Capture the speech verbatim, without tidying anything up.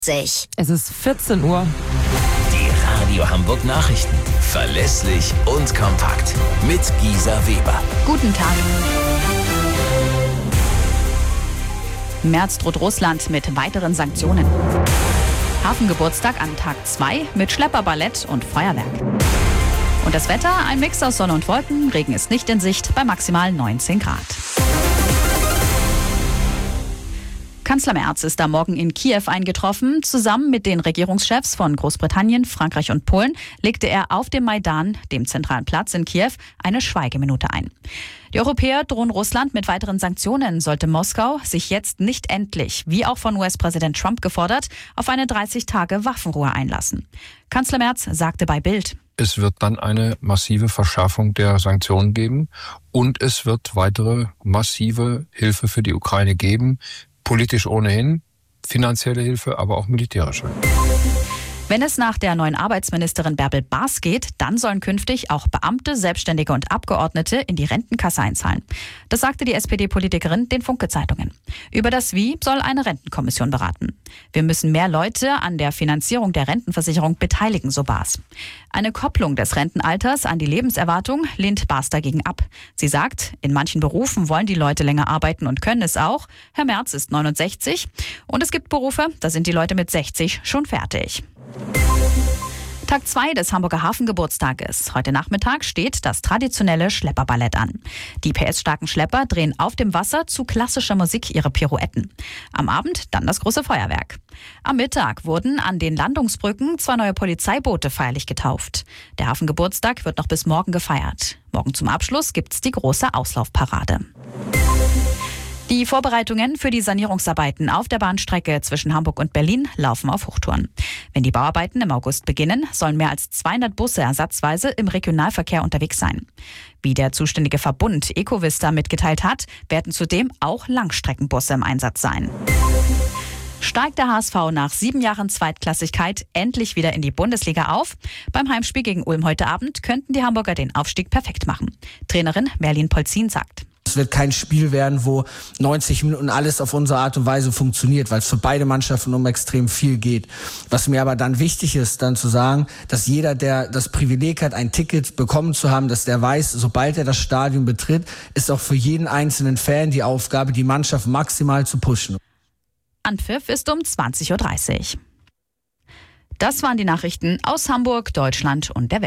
Sich. Es ist vierzehn Uhr. Die Radio Hamburg Nachrichten. Verlässlich und kompakt. Mit Gisa Weber. Guten Tag. März droht Russland mit weiteren Sanktionen. Hafengeburtstag an Tag zwei mit Schlepperballett und Feuerwerk. Und das Wetter, ein Mix aus Sonne und Wolken. Regen ist nicht in Sicht bei maximal neunzehn Grad. Kanzler Merz ist am Morgen in Kiew eingetroffen. Zusammen mit den Regierungschefs von Großbritannien, Frankreich und Polen legte er auf dem Maidan, dem zentralen Platz in Kiew, eine Schweigeminute ein. Die Europäer drohen Russland mit weiteren Sanktionen, sollte Moskau sich jetzt nicht endlich, wie auch von U S-Präsident Trump gefordert, auf eine dreißig Tage Waffenruhe einlassen. Kanzler Merz sagte bei Bild: Es wird dann eine massive Verschärfung der Sanktionen geben und es wird weitere massive Hilfe für die Ukraine geben. Politisch ohnehin, finanzielle Hilfe, aber auch militärische. Wenn es nach der neuen Arbeitsministerin Bärbel Baas geht, dann sollen künftig auch Beamte, Selbstständige und Abgeordnete in die Rentenkasse einzahlen. Das sagte die S P D-Politikerin den Funke-Zeitungen. Über das Wie soll eine Rentenkommission beraten. Wir müssen mehr Leute an der Finanzierung der Rentenversicherung beteiligen, so Baas. Eine Kopplung des Rentenalters an die Lebenserwartung lehnt Baas dagegen ab. Sie sagt, in manchen Berufen wollen die Leute länger arbeiten und können es auch. Herr Merz ist neunundsechzig und es gibt Berufe, da sind die Leute mit sechzig schon fertig. Tag zwei des Hamburger Hafengeburtstages. Heute Nachmittag steht das traditionelle Schlepperballett an. Die P S-starken Schlepper drehen auf dem Wasser zu klassischer Musik ihre Pirouetten. Am Abend dann das große Feuerwerk. Am Mittag wurden an den Landungsbrücken zwei neue Polizeiboote feierlich getauft. Der Hafengeburtstag wird noch bis morgen gefeiert. Morgen zum Abschluss gibt's die große Auslaufparade. Die Vorbereitungen für die Sanierungsarbeiten auf der Bahnstrecke zwischen Hamburg und Berlin laufen auf Hochtouren. Wenn die Bauarbeiten im August beginnen, sollen mehr als zweihundert Busse ersatzweise im Regionalverkehr unterwegs sein. Wie der zuständige Verbund Ecovista mitgeteilt hat, werden zudem auch Langstreckenbusse im Einsatz sein. Steigt der H S V nach sieben Jahren Zweitklassigkeit endlich wieder in die Bundesliga auf? Beim Heimspiel gegen Ulm heute Abend könnten die Hamburger den Aufstieg perfekt machen. Trainerin Merlin Polzin sagt: Es wird kein Spiel werden, wo neunzig Minuten alles auf unsere Art und Weise funktioniert, weil es für beide Mannschaften um extrem viel geht. Was mir aber dann wichtig ist, dann zu sagen, dass jeder, der das Privileg hat, ein Ticket bekommen zu haben, dass der weiß, sobald er das Stadion betritt, ist auch für jeden einzelnen Fan die Aufgabe, die Mannschaft maximal zu pushen. Anpfiff ist um zwanzig Uhr dreißig. Das waren die Nachrichten aus Hamburg, Deutschland und der Welt.